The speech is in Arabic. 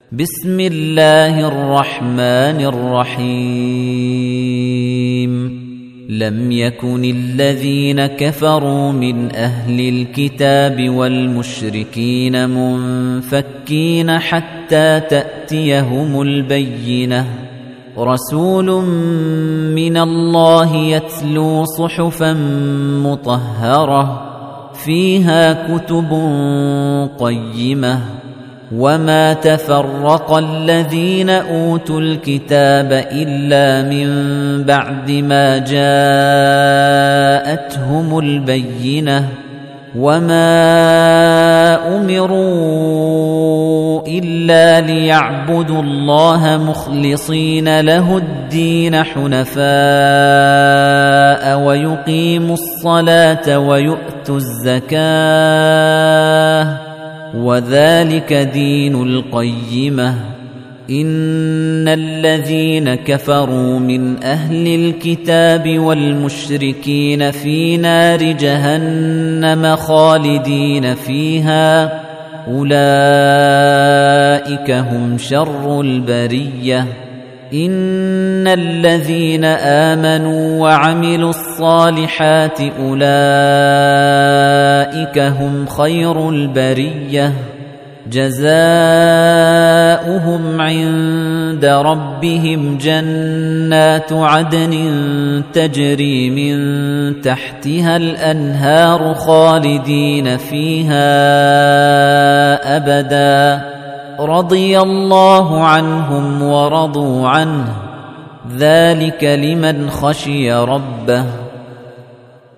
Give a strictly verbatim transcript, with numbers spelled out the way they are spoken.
بسم الله الرحمن الرحيم لم يكن الذين كفروا من أهل الكتاب والمشركين منفكين حتى تأتيهم البينة رسول من الله يتلو صحفا مطهرة فيها كتب قيمة وما تفرق الذين أوتوا الكتاب إلا من بعد ما جاءتهم البينة وما أمروا إلا ليعبدوا الله مخلصين له الدين حنفاء ويقيموا الصلاة ويؤتوا الزكاة وذلك دين القيمة إن الذين كفروا من أهل الكتاب والمشركين في نار جهنم خالدين فيها أولئك هم شر البرية إن الذين آمنوا وعملوا الصالحات أولئك هم خير البرية جزاؤهم عند ربهم جنات عدن تجري من تحتها الأنهار خالدين فيها أبداً رضي الله عنهم ورضوا عنه ذلك لمن خشي ربه